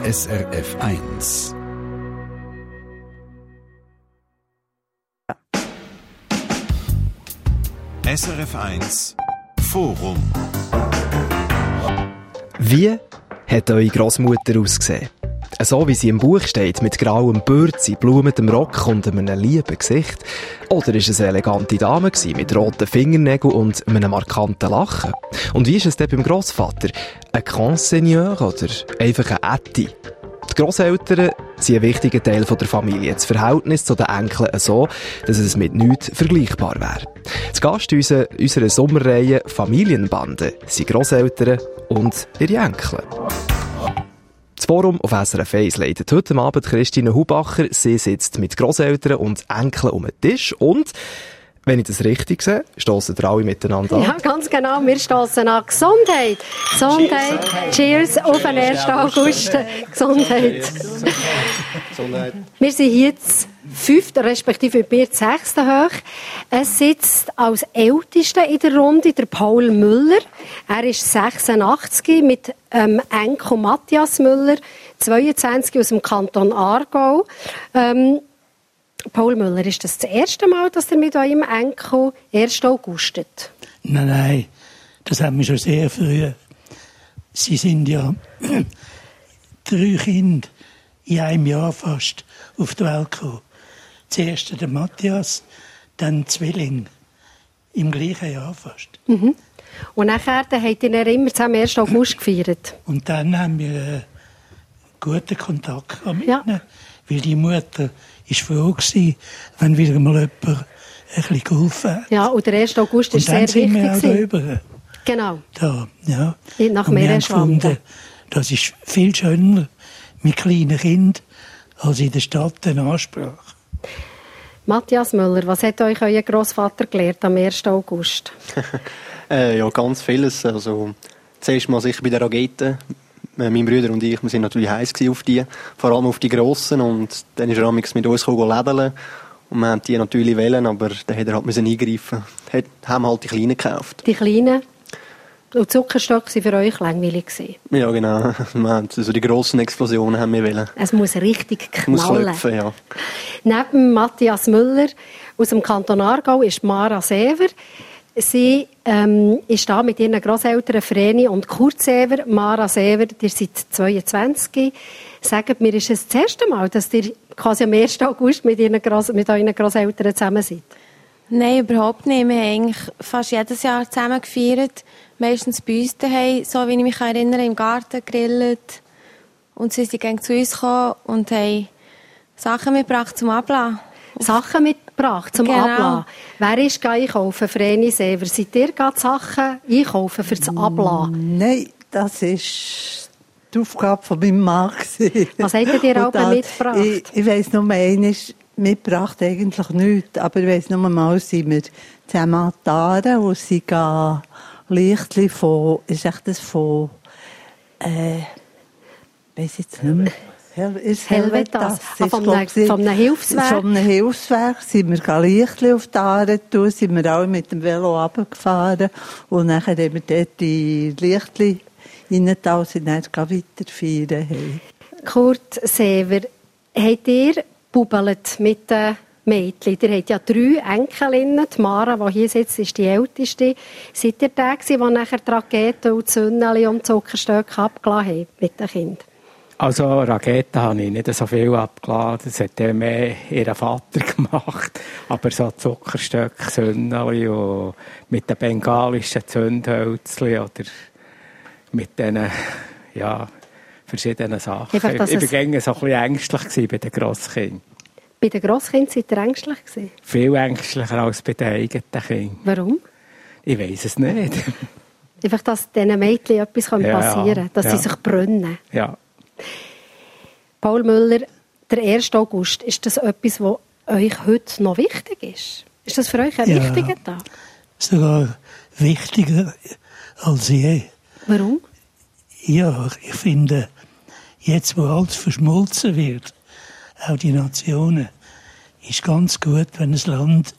SRF 1. SRF 1 Forum. Wie hat eure Grossmutter ausgesehen? So wie sie im Buch steht, mit grauem Bürzi, blumendem Rock und einem lieben Gesicht? Oder war es eine elegante Dame mit roten Fingernägeln und einem markanten Lachen? Und wie ist es denn beim Grossvater? Ein Grand Seigneur oder einfach ein Ätti? Die Grosseltern sind ein wichtiger Teil der Familie. Das Verhältnis zu den Enkeln so, dass es mit nichts vergleichbar wäre. Zu Gast unserer Sommerreihe Familienbande sind Grosseltern und ihre Enkel. Das Forum auf SRF 1 leitet heute Abend Christine Hubacher. Sie sitzt mit Grosseltern und Enkeln um den Tisch und, wenn ich das richtig sehe, stossen ihr alle miteinander an. Ja, ganz genau. Wir stossen an Gesundheit. Gesundheit. Cheers auf den 1. August. Gesundheit. Gesundheit. Wir sind hier das 5., respektive bei mir das 6. hoch. Es sitzt als Ältester in der Runde der Paul Müller. Er ist 86 mit Enkel Matthias Müller, 22 aus dem Kanton Aargau. Paul Müller, ist das erste Mal, dass ihr mit eurem Enkel 1. Augustet? Nein, das haben wir schon sehr früh. Sie sind ja 3 Kinder in einem Jahr fast auf die Welt gekommen. Zuerst der Matthias, dann Zwilling. Im gleichen Jahr fast. Mhm. Und nachher habt ihr dann immer zusammen 1. August gefeiert? Und dann haben wir guten Kontakt mit ja. ihnen, weil die Mutter war froh gewesen, wenn wieder mal jemand ein bisschen geholfen hat. Ja, und der 1. August ist sehr wichtig. Und dann sind wir auch da drüber. Genau. Da, ja. Nach und wir haben Meeresschwanden. gefunden, das ist viel schöner mit kleinen Kindern als in der Stadt eine Ansprache. Matthias Müller, was hat euch euer Grossvater gelehrt am 1. August? Ja, ganz vieles. Also, zuerst mal sicher bei den Raketen. Mein Bruder und ich, wir sind natürlich heiß auf die, vor allem auf die grossen. Und dann ist er mit uns lädeln. Und wir haben die natürlich wählen, aber dann hat er halt eingreifen. Haben halt die Kleinen gekauft. Die Kleinen? Und Zuckerstöcke waren für euch langweilig? Ja, genau. Also die grossen Explosionen haben wir wählen. Es muss richtig knallen. Muss klopfen, ja. Neben Matthias Müller aus dem Kanton Aargau ist Mara Sever. Sie ist da mit ihren Grosseltern Vreni und Kurt Sever. Mara Sever, ihr seid 22. Sagt mir, ist es das erste Mal, dass ihr quasi am 1. August mit euren Grosseltern zusammen seid? Nein, überhaupt nicht. Wir haben eigentlich fast jedes Jahr zusammen gefeiert. Meistens bei uns daheim, so wie ich mich erinnere, im Garten gegrillt. Und sie sind dann zu uns gekommen und haben Sachen mitgebracht zum Ablassen. Sachen mitgebracht zum Ablassen? Wer ist einkaufen, Vreni Sever? Seid ihr gerade Sachen einkaufen für das Ablassen? Nein, das war die Aufgabe von meinem Mann. Was habt ihr auch mitgebracht? Ich weiss nur, einer mitgebracht eigentlich nichts, aber ich weiss nur mal, sind wir zusammen an die Aare, wo sie gehen, Lichtli von, ist echt das von, weiss jetzt nicht mehr. Helvetas. Von einem Hilfswerk? Von einem Hilfswerk sind wir Lichtli auf die Aare tun, sind wir alle mit dem Velo runtergefahren und nachher haben wir dort die Lichtli reingetan und sind dann weiter feiern. Kurt Sever, habt ihr bubelt mit den Mädchen? Ihr habt ja 3 Enkelinnen. Die Mara, die hier sitzt, ist die älteste. Seid ihr der, die nachher die Raketen und die Sünneli und die Zuckerstöcke abgelassen haben mit den Kindern? Also Raketen habe ich nicht so viel abgeladen. Das hat ja mehr ihr Vater gemacht. Aber so Zuckerstöcke, Sünneli und mit den bengalischen Zündhölzchen oder mit diesen, verschiedenen Sachen. Ich war so ein bisschen ängstlich bei den Grosskindern. Bei den Grosskindern seid ihr ängstlich gewesen? Viel ängstlicher als bei den eigenen Kindern. Warum? Ich weiss es nicht. Einfach, dass diesen Mädchen etwas passieren kann, dass sie sich brennen. Ja. Paul Müller, der 1. August, ist das etwas, was euch heute noch wichtig ist? Ist das für euch ein wichtiger Tag? Sogar wichtiger als je. Warum? Ja, ich finde, jetzt wo alles verschmolzen wird, auch die Nationen, ist ganz gut, wenn das Land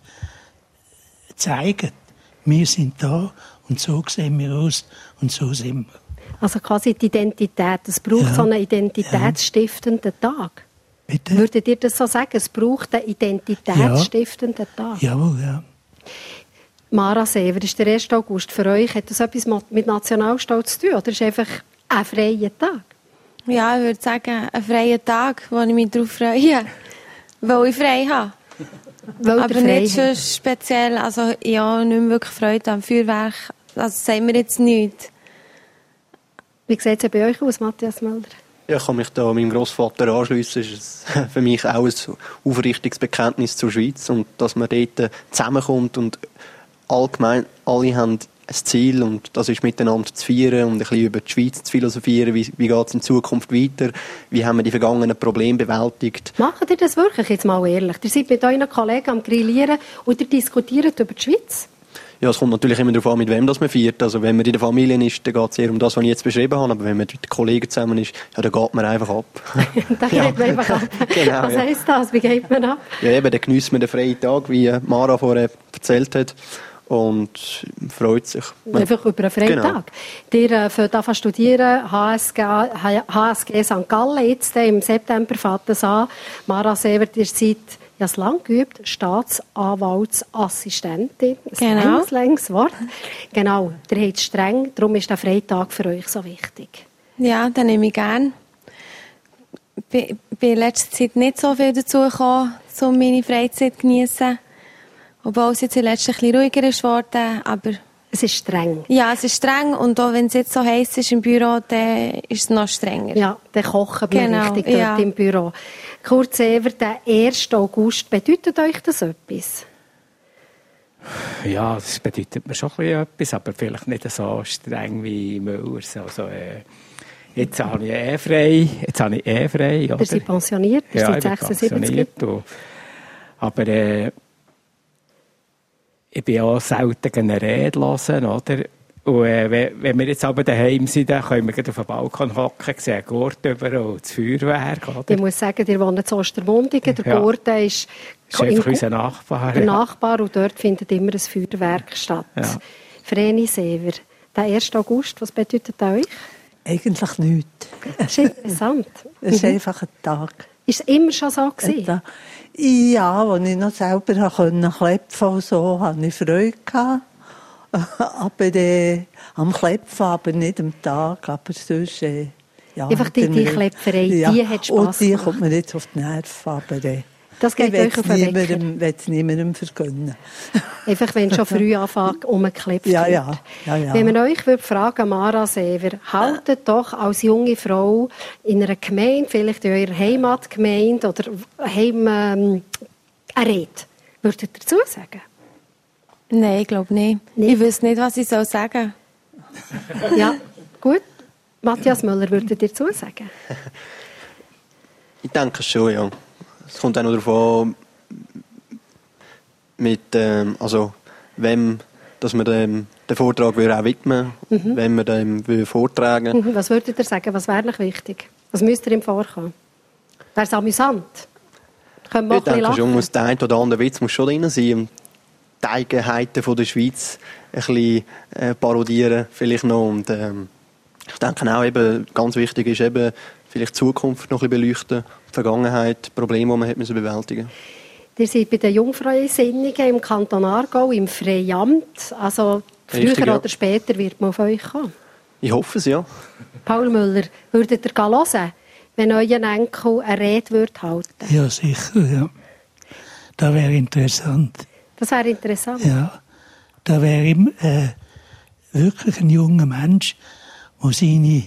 zeigt, wir sind da und so sehen wir aus und so sind wir. Also quasi die Identität. Es braucht so einen identitätsstiftenden Tag. Bitte? Würdet ihr das so sagen? Es braucht einen identitätsstiftenden Tag. Jawohl, ja. Mara Seever, ist der 1. August für euch, hat das etwas mit Nationalstolz zu tun? Oder ist es einfach ein freier Tag? Ja, ich würde sagen, ein freier Tag, wo ich mich darauf freue, weil ich frei habe. Aber nicht so speziell, also ja, nicht mehr wirklich Freude am Feuerwerk. Also sagen wir jetzt nichts. Wie sieht es bei euch aus, Matthias Müller? Ja, ich kann mich da meinem Grossvater anschliessen. Es ist für mich auch ein Aufrichtungsbekenntnis zur Schweiz und dass man dort zusammenkommt und allgemein alle haben ein Ziel und das ist miteinander zu feiern und ein bisschen über die Schweiz zu philosophieren. Wie geht es in Zukunft weiter? Wie haben wir die vergangenen Probleme bewältigt? Macht ihr das wirklich jetzt mal ehrlich? Ihr seid mit euren Kollegen am Grillieren und ihr diskutiert über die Schweiz? Ja, es kommt natürlich immer darauf an, mit wem das man feiert. Also wenn man in der Familie ist, dann geht es eher um das, was ich jetzt beschrieben habe. Aber wenn man mit den Kollegen zusammen ist, ja, dann geht man einfach ab. Dann geht man einfach ab. Genau, was heisst das? Wie geht man ab? Ja, eben, dann geniesst man den freien Tag, wie Mara vorher erzählt hat. Und freut sich. Einfach über einen freien Tag. Ihr fängt an zu studieren, HSG St. Gallen, jetzt im September fängt es an. Mara Seever, ihr seid, ich habe es lange geübt, Staatsanwaltsassistentin. Ein länges Wort. Genau, ihr habt es streng, darum ist der Freitag für euch so wichtig. Ja, den nehme ich gerne. Ich bin in letzter Zeit nicht so viel dazu gekommen, um meine Freizeit zu geniessen. Obwohl es jetzt in letzter Zeit ein bisschen ruhiger ist worden, aber... Es ist streng. Ja, es ist streng und auch wenn es jetzt so heiß ist im Büro, dann ist es noch strenger. Ja, dann kochen wir richtig dort im Büro. Kurt Seever, der 1. August, bedeutet euch das etwas? Ja, das bedeutet mir schon etwas, aber vielleicht nicht so streng wie Müllers. Also, jetzt habe ich frei. Oder? Ihr seid pensioniert, ihr seid 76. Aber ich bin auch selten eine Rede hören, oder? Und wenn wir jetzt aber daheim sind, dann können wir auf den Balkon hocken, sehen Gurt über und das Feuerwerk, oder? Ich muss sagen, ihr wohnt in Ostermundigen, der Gurten ist einfach unser Nachbar. Der Nachbar und dort findet immer ein Feuerwerk statt. Ja. Vreni Seever, der 1. August, was bedeutet das euch? Eigentlich nichts. Das ist interessant. Es ist einfach ein Tag. Ist es immer schon so gewesen? Ja, als ich noch selber klepfen konnte, so, hatte ich Freude gehabt. Aber am Klepfen, aber nicht am Tag. Aber sonst, ja. Einfach die Klepferei, ja. Die hat Spass und die gemacht. kommt mir jetzt auf die Nerven. Aber das geht euch auf den Wecker. Ich will es niemandem vergönnen. Einfach, wenn schon früh anfängt, umgeklebt wird. Ja. Wenn man euch fragen, Mara Seever, haltet doch als junge Frau in einer Gemeinde, vielleicht in eurer Heimatgemeinde oder eine Rede, würdet ihr dazu sagen? Nein, ich glaube nicht. Ich wüsste nicht, was ich sagen soll. Ja, gut. Matthias Müller, würdet ihr dazu sagen? Ich denke schon, ja. Es kommt auch noch darauf an, dass man den Vortrag auch widmen würde, wenn man dem vortragen. Was würdet ihr sagen? Was wäre euch wichtig? Was müsst ihr ihm vorkommen? Wäre es amüsant? Können wir ich denke schon, der ein oder andere Witz muss schon drin sein. Die Eigenheiten der Schweiz ein bisschen parodieren vielleicht noch. Und ich denke auch, eben, ganz wichtig ist eben, vielleicht die Zukunft noch ein bisschen beleuchten, die Vergangenheit, Probleme, die man hat bewältigen musste. Ihr seid bei den Jungfräulinnsinnungen im Kanton Aargau, im Freiamt. Also früher oder später wird man auf euch kommen. Ich hoffe es, ja. Paul Müller, würdet ihr hören, wenn euer Enkel eine Rede halten würde? Ja, sicher, ja. Das wäre interessant. Das wäre interessant? Ja. Da wäre wirklich ein junger Mensch, der seine,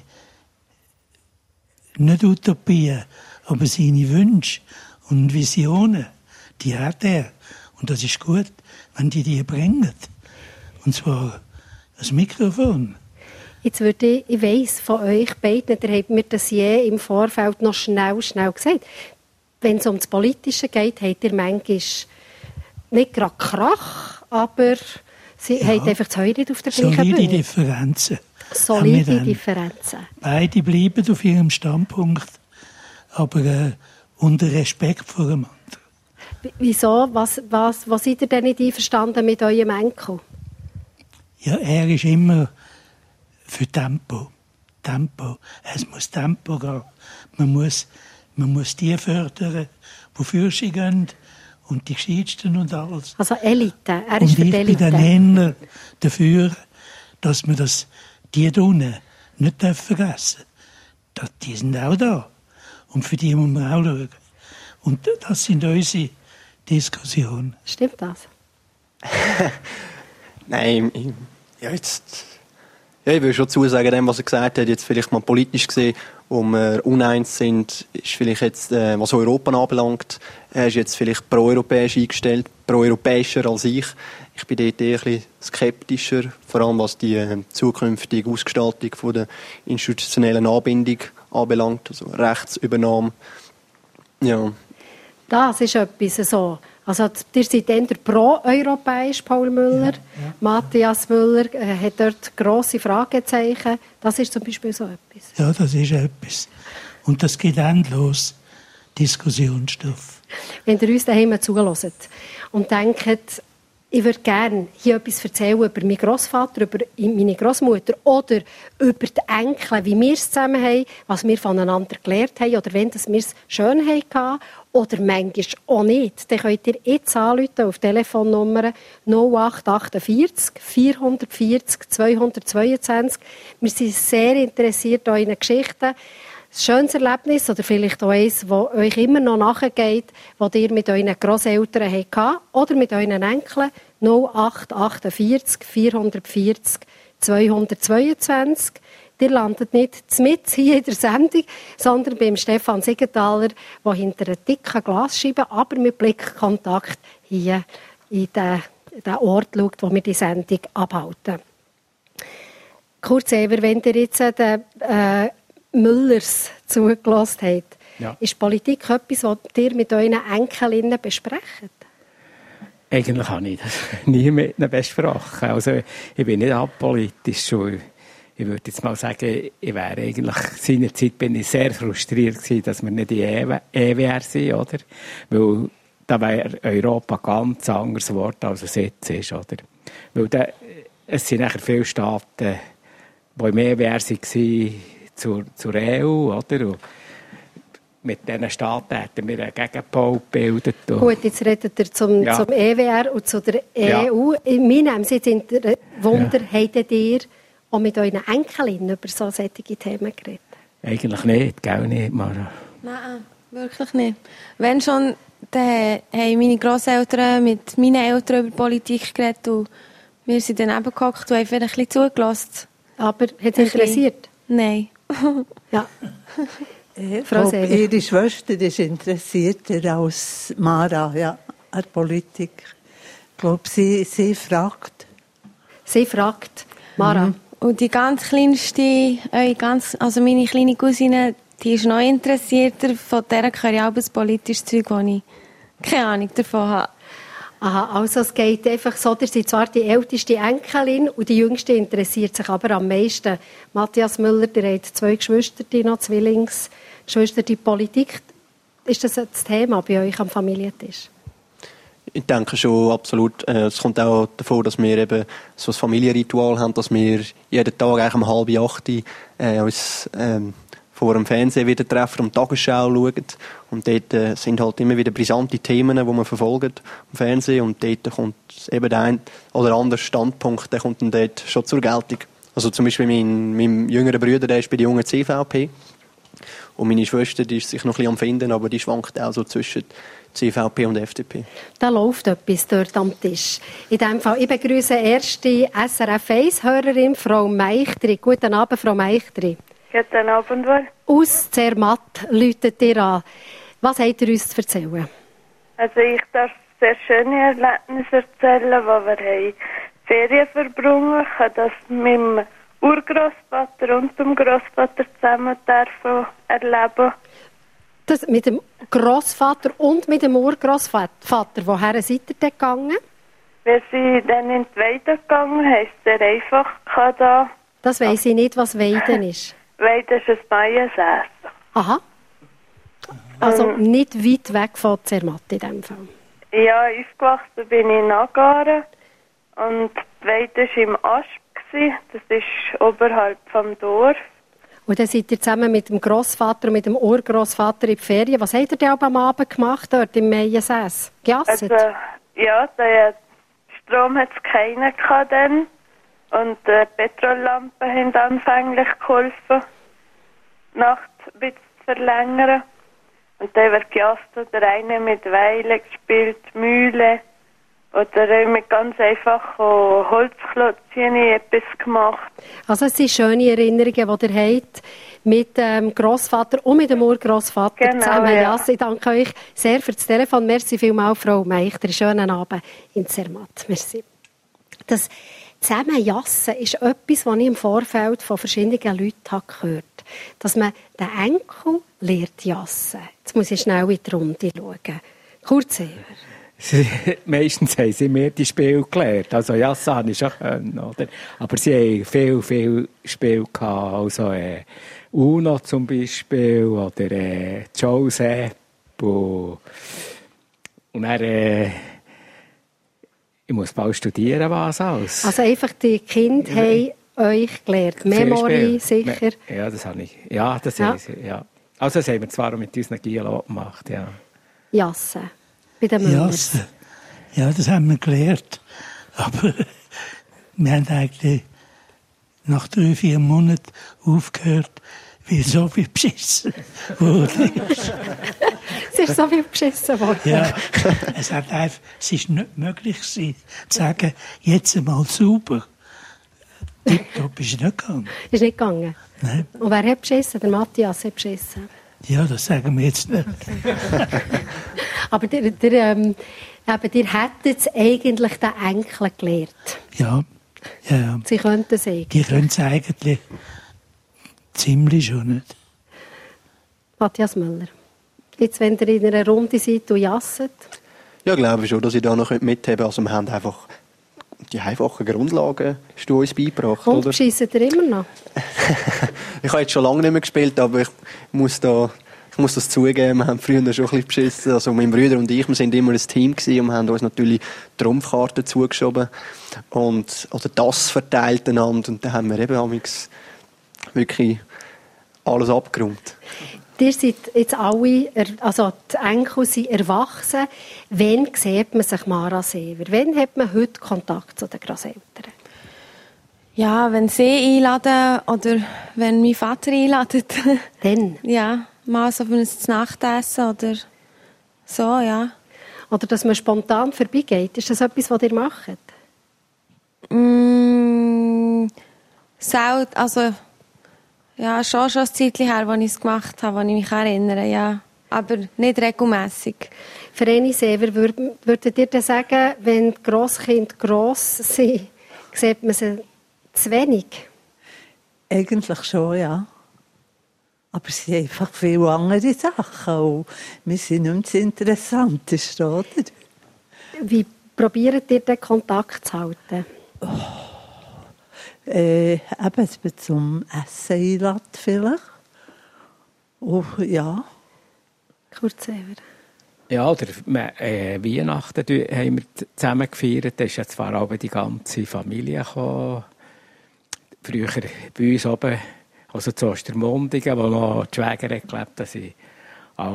nicht Utopien, aber seine Wünsche und Visionen, die hat er. Und das ist gut, wenn die bringen. Und zwar das Mikrofon. Jetzt würde ich weiss von euch beiden, ihr habt mir das je im Vorfeld noch schnell gesagt. Wenn es um das Politische geht, habt ihr manchmal nicht gerade Krach, aber sie haben einfach das Heu nicht auf der gleichen Bühne. Solide Differenzen. Beide bleiben auf ihrem Standpunkt, aber unter Respekt vor dem anderen. Wieso? Was seid ihr denn nicht einverstanden mit eurem Enkel? Ja, er ist immer für Tempo. Tempo. Es muss Tempo gehen. Man muss die fördern, die für sie gehen. Und die Gescheitsten und alles. Also Elite, er ist für die Elite. Und ich bin dann eher dafür, dass wir die da unten nicht vergessen dürfen. Die sind auch da. Und für die muss man auch schauen. Und das sind unsere Diskussionen. Stimmt das? Nein, ich will schon zusagen, dem, was er gesagt hat, jetzt vielleicht mal politisch gesehen, wo wir uneins sind, ist vielleicht jetzt, was Europa anbelangt, er ist jetzt vielleicht pro-europäisch eingestellt, pro-europäischer als ich. Ich bin dort eher ein bisschen skeptischer, vor allem was die zukünftige Ausgestaltung von der institutionellen Anbindung anbelangt, also Rechtsübernahme. Ja. Das ist etwas so. Also, ihr seid eher pro-europäisch, Paul Müller. Ja. Matthias Müller hat dort grosse Fragezeichen. Das ist zum Beispiel so etwas. Ja, das ist etwas. Und das gibt endlos Diskussionsstoff. Wenn ihr uns daheim zuhört und denkt, ich würde gerne hier etwas erzählen über meinen Grossvater, über meine Grossmutter oder über die Enkel, wie wir es zusammen haben, was wir voneinander gelernt haben oder wenn wir es schön hatten oder manchmal auch nicht, dann könnt ihr jetzt anrufen auf Telefonnummer 0848 440 222. Wir sind sehr interessiert an euren Geschichten. Ein schönes Erlebnis oder vielleicht auch eins, das euch immer noch nachgeht, das ihr mit euren Grosseltern hattet oder mit euren Enkeln 0848 440 222. Ihr landet nicht mitten hier in der Sendung, sondern beim Stefan Siegenthaler, der hinter einer dicken Glasscheibe, aber mit Blickkontakt hier in den Ort schaut, wo wir die Sendung abhalten. Kurt Seeber, wenn ihr jetzt den Müllers zugelassen habt, ja. Ist Politik etwas, was ihr mit euren Enkelinnen besprecht? Eigentlich habe ich das nie mit ihnen besprochen. Also, ich bin nicht apolitisch. Ich würde jetzt mal sagen, ich wäre eigentlich, seinerzeit bin ich sehr frustriert gewesen, dass wir nicht in EWR sind, oder? Weil da wäre Europa ein ganz anderes Wort, als es jetzt ist, oder? Weil es sind nachher viele Staaten, die im EWR waren, zur EU, oder? Und mit diesen Staaten hätten wir einen Gegenpol gebildet. Gut, jetzt redet ihr zum EWR und zu der EU. Ja. Mir nimmt es jetzt Wunder, habt ihr auch mit euren Enkelinnen über solche Themen geredet? Eigentlich nicht, gell nicht, Mara? Nein, wirklich nicht. Wenn schon, dann haben meine Grosseltern mit meinen Eltern über Politik geredet und wir sind dann eben gehockt und haben vielleicht ein bisschen zugelassen. Aber hat es interessiert? Nein. Ja. Frau Seeber. Ihre Schwester ist interessierter als Mara, ja, an Politik. Ich glaube, sie fragt. Sie fragt, Mara. Mhm. Und die ganz kleinste, also meine kleine Cousine, die ist noch interessierter. Von der höre ich auch ein politisches Zeug, wo ich keine Ahnung davon habe. Aha, also es geht einfach so, ihr seid zwar die älteste Enkelin und die jüngste interessiert sich aber am meisten. Matthias Müller, der hat 2 Geschwister, noch Zwillingsgeschwister, die Politik. Ist das Thema bei euch am Familientisch? Ich denke schon, absolut. Es kommt auch davor, dass wir eben so ein Familienritual haben, dass wir jeden Tag eigentlich um 7:30 uns vor dem Fernsehen wieder treffen und Tagesschau schauen. Und dort sind halt immer wieder brisante Themen, die man verfolgt im Fernsehen. Und dort kommt eben der ein oder andere Standpunkt, der kommt dann dort schon zur Geltung. Also zum Beispiel mein jüngerer Bruder, der ist bei der jungen CVP. Und meine Schwester, die ist sich noch ein bisschen am Finden, aber die schwankt auch so zwischen CVP und FDP. Da läuft etwas dort am Tisch. In diesem Fall, ich begrüße erste SRF 1-Hörerin, Frau Meichtri. Guten Abend, Frau Meichtri. Guten Abend, wohl. Aus Zermatt läutet ihr an. Was habt ihr uns zu erzählen? Also ich darf sehr schöne Erlebnisse erzählen, wo wir haben Ferien verbracht, ich habe das mit dem Urgroßvater und dem Großvater zusammen erleben. Das mit dem Großvater und mit dem Urgroßvater. Woher seid ihr denn gegangen? Wir sind dann in die Weide gegangen, heisst sehr einfach da. Das weiss ich nicht, was Weiden ist. Weide ist ein Maiensäß. Aha. Also nicht weit weg von Zermatt in diesem Fall. Ja, aufgewachsen bin ich in Nagaren und die Weide war im Asp. Das ist oberhalb vom Dorf. Und dann seid ihr zusammen mit dem Grossvater und mit dem Urgroßvater in die Ferien. Was habt ihr denn am Abend gemacht dort im Meiensäß? Gejasset? Also, ja, der Strom hat es keinen gehabt dann. Und Petrollampen haben anfänglich geholfen, die Nacht ein bisschen zu verlängern. Und dann wird gejasst oder einer mit Weile gespielt, Mühle. Oder mit ganz einfachen Holzklötzchen etwas gemacht. Also es sind schöne Erinnerungen, die ihr habt mit dem Grossvater und mit dem Urgroßvater zusammen. Ja. Ich danke euch sehr für das Telefon. Merci vielmals, Frau Meichter. Einen schönen Abend in Zermatt. Merci. Das Zusammenjassen ist etwas, was ich im Vorfeld von verschiedenen Leuten gehört habe. Dass man den Enkel lernt jassen. Jetzt muss ich schnell in die Runde schauen. Kurt Seeber. Meistens haben sie mir die Spiele gelernt. Also Jassen habe ich schon können, oder? Aber sie haben viel Spiele gehabt. Also Uno zum Beispiel oder Joseph und dann ich muss bald studieren, was alles. Also einfach die Kinder haben euch gelernt. Memory sicher. Ja, das habe ich. Ja, das haben sie, ja. Also das haben wir zwar auch mit unseren Gielen gemacht, ja. Jassen. Bei den Müllers. Ja, das haben wir gelernt. Aber wir haben eigentlich nach 3-4 Monaten aufgehört, weil so viel beschissen wurde. Es ist so viel beschissen worden. Ja, es ist nicht möglich gewesen, zu sagen, jetzt einmal sauber. Tipptopp ist nicht gegangen. Ist nicht gegangen? Nein. Und wer hat beschissen? Der Matthias hat beschissen. Ja, das sagen wir jetzt nicht. Okay. Aber ihr hättet es eigentlich den Enkeln gelernt. Ja. Sie könnten es eigentlich. Die können es eigentlich ziemlich schon nicht. Matthias Müller, jetzt, wenn ihr in einer Runde seid und jasset? Ja, glaube ich schon, dass ich da noch mithaben könnte. Also wir haben einfach die einfachen Grundlagen hast du uns beigebracht. Und beschissen ihr immer noch? Ich habe jetzt schon lange nicht mehr gespielt, aber ich muss das zugeben, wir haben früher schon ein bisschen beschissen. Also mein Bruder und ich, wir sind immer ein Team gewesen und wir haben uns natürlich Trumpfkarten zugeschoben oder das verteilt einander und dann haben wir eben amigs wirklich alles abgeräumt. Ihr seid jetzt alle, also die Enkel sind erwachsen. Wann sieht man sich Mara Seeber? Wann hat man heute Kontakt zu den Grosseltern? Ja, wenn sie einladen oder wenn mein Vater einladet. Dann? Ja, mal so für ein Nachtessen oder so, ja. Oder dass man spontan vorbeigeht. Ist das etwas, was ihr macht? Also, ja, schon ein Zeitchen her, als ich es gemacht habe, als ich mich erinnere, ja. Aber nicht regelmässig. Vreni Seeber, würdet ihr denn sagen, wenn die Grosskinder gross sind, sieht man sie zu wenig? Eigentlich schon, ja. Aber es sind einfach viele andere Sachen. Und wir sind nicht mehr das Interessanteste, oder? Wie probiert ihr den Kontakt zu halten? Eben zum Essen einladen vielleicht. Oh, ja. Kurt Seeber. Ja, oder Weihnachten haben wir zusammen gefeiert. Da ist ja zwar auch die ganze Familie gekommen. Früher bei uns oben, also zu Ostermundigen, wo noch die Schwäger gelebt, da sind alle,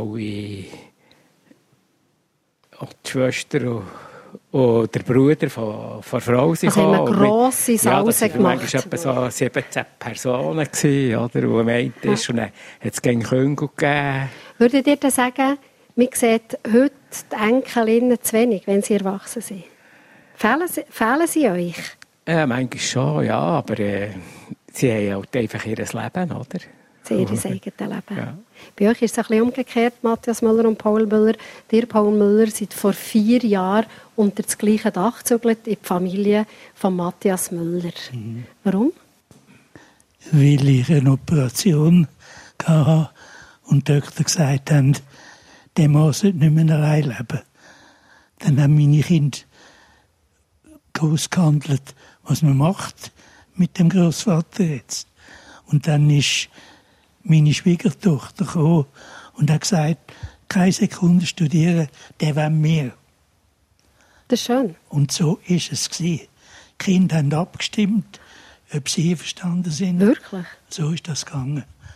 auch die Schwester und der Bruder von der Frau sind gekommen. Also haben wir grosse Salsen gemacht. Ja, das waren etwa so 17 Personen, oder, wo meint ist. Und dann hat es gegen Küngel gegeben. Würdet ihr dann sagen, man sieht heute die Enkelinnen zu wenig, wenn sie erwachsen sind? Fehlen sie euch? Ja, manchmal schon, ja, aber sie haben halt einfach ihr Leben, oder? Ihr eigenes Leben. Ja. Bei euch ist es ein bisschen umgekehrt, Matthias Müller und Paul Müller. Ihr, Paul Müller, seid vor 4 Jahren unter das gleiche Dach gezügelt in die Familie von Matthias Müller. Mhm. Warum? Weil ich eine Operation hatte und die Doktor gesagt haben, der Mann sollte nicht mehr allein leben. Dann haben meine Kinder ausgehandelt, was man macht mit dem Großvater jetzt. Und dann ist meine Schwiegertochter gekommen und hat gesagt, keine Sekunde studieren, der wollen wir. Das ist schön. Und so war es. Die Kinder haben abgestimmt, ob sie einverstanden sind. Wirklich? So ist das gegangen.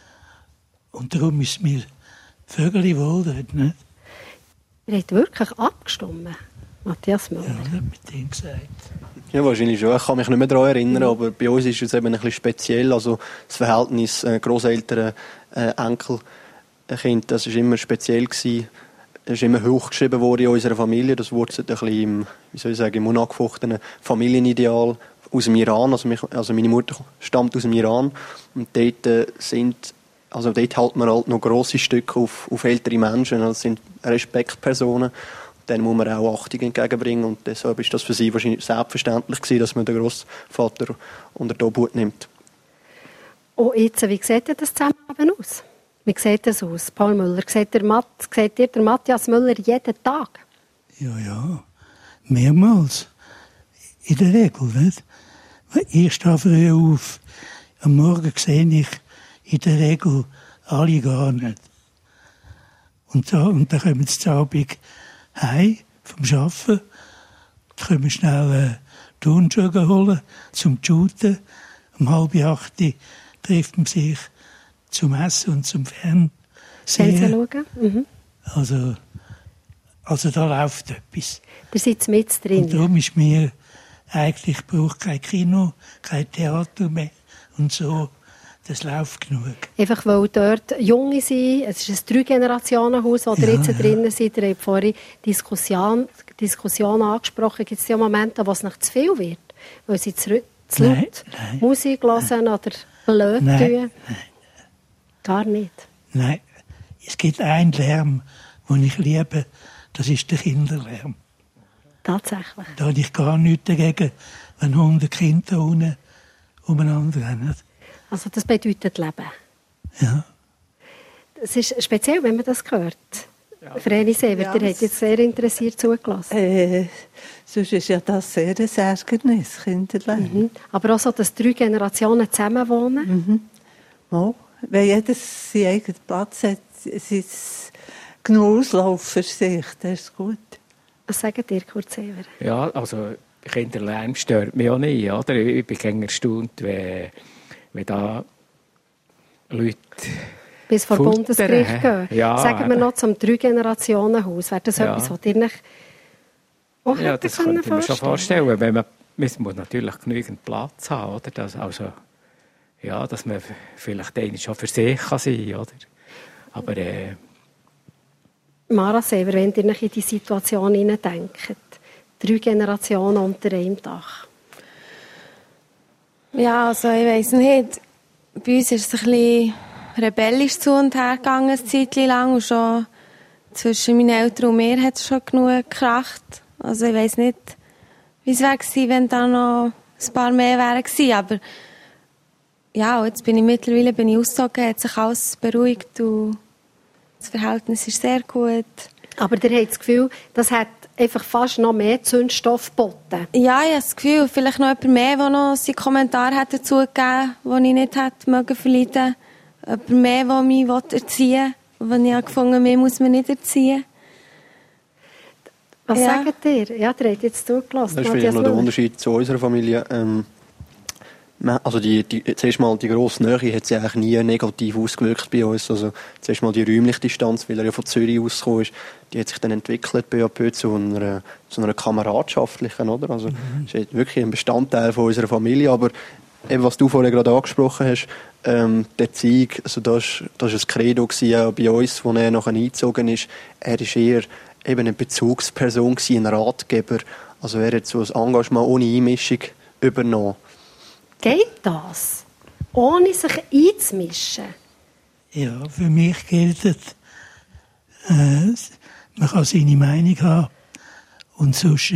Und darum ist es mir völlig wohl dort, nicht? Ihr habt wirklich abgestimmt, Matthias Müller. Ja, das hat mit dem gesagt. Ja, wahrscheinlich schon. Ich kann mich nicht mehr daran erinnern, aber bei uns ist es eben ein bisschen speziell. Also das Verhältnis Grosseltern, Enkelkind, das war immer speziell gewesen. Es ist immer hochgeschrieben worden in unserer Familie. Das wurzelt ein bisschen im unangefochtenen Familienideal aus dem Iran. Also meine Mutter stammt aus dem Iran. Und dort dort hält man halt noch grosse Stücke auf ältere Menschen. Das sind Respektpersonen. Denen muss man auch Achtung entgegenbringen. Und deshalb ist das für sie wahrscheinlich selbstverständlich gewesen, dass man den Grossvater unter die Obhut nimmt. Und jetzt, wie sieht das zusammen aus? Wie sieht das aus, Paul Müller? Seht ihr der Matthias Müller jeden Tag? Ja. Mehrmals. In der Regel, nicht? Ich stehe früh auf. Am Morgen sehe ich in der Regel alle gar nicht. Und dann kommen sie zu Abend heim vom Arbeiten. Dann können wir schnell Turnschuhe holen zum Shooten. Um 7:30 trifft man sich zum Essen und zum Fernsehen. Mhm. Also da läuft etwas. Ihr seid mit drin. Und darum ist mir eigentlich, braucht kein Kino, kein Theater mehr und so. Das läuft genug. Einfach weil dort Junge sind, es ist ein 3-Generationen-Haus, wo ihr jetzt drinnen seid. Ihr habt vorhin Diskussion angesprochen. Gibt es ja Momente, wo es nicht zu viel wird? Weil sie zu laut Musik hören oder blöd tun? Nein. Gar nicht? Nein. Es gibt einen Lärm, den ich liebe, das ist der Kinderlärm. Tatsächlich? Da habe ich gar nichts dagegen, wenn 100 Kinder da unten umeinander rennen. Also das bedeutet Leben? Ja. Es ist speziell, wenn man das hört. Ja. Vreni Seewer, ihr habt jetzt sehr interessiert zugelassen. Sonst ist ja das sehr ein Ärgernis, Kinderleben. Mhm. Aber auch so, dass 3 Generationen zusammenwohnen? Mhm. Oh. Wenn jeder seinen eigenen Platz hat, ist es genug Auslauf für sich, das ist gut. Was sagt ihr, Kurt Seewer? Ja, also Kinderlärm stört mich auch nicht. Oder? Ich bin gerne erstaunt, wenn da Leute bis vor Bundesgericht gehen. Ja, sagen wir noch zum 3-Generationen-Haus. Wäre das etwas, was ihr nicht auch ja, das könnte ich mir schon vorstellen. Man muss natürlich genügend Platz haben, oder? Dass man vielleicht einen schon für sich sein kann, oder? Aber Mara Seewer, wenn ihr in die Situation hineindenkt, 3 Generationen unter einem Dach. Ja, also ich weiss nicht. Bei uns ist es ein bisschen rebellisch zu und her gegangen, eine Zeit lang. Und schon zwischen meinen Eltern und mir hat es schon genug gekracht. Also ich weiss nicht, wie es wäre gewesen, wenn da noch ein paar mehr wären gewesen. Aber ja, jetzt bin ich mittlerweile ausgezogen, hat sich alles beruhigt und das Verhältnis ist sehr gut. Aber ihr habt das Gefühl, das hat einfach fast noch mehr Zündstoff geboten? Ja, ich habe das Gefühl, vielleicht noch jemand mehr, der noch seinen Kommentar dazu gegeben hat, den ich nicht hätte verleiden mögen. Jemand mehr, der mich erziehen will. Wenn ich gefunden habe, mehr muss man nicht erziehen. Was sagt ihr? Ja, ihr habt jetzt zugelassen. Das ist vielleicht noch der Unterschied zu unserer Familie. Also zuerst mal die grosse Nähe hat sich eigentlich nie negativ ausgewirkt bei uns. Also zuerst mal die räumliche Distanz, weil er ja von Zürich ausgekommen ist, die hat sich dann entwickelt peu à peu zu einer kameradschaftlichen, oder? Also es ist wirklich ein Bestandteil von unserer Familie. Aber eben, was du vorhin gerade angesprochen hast, der Erziehung, also das war ein Credo auch bei uns, wo er nachher eingezogen ist. Er war eher eben eine Bezugsperson, ein Ratgeber. Also er hat so ein Engagement ohne Einmischung übernommen. Geht das? Ohne sich einzumischen? Ja, für mich gilt es, man kann seine Meinung haben und sonst,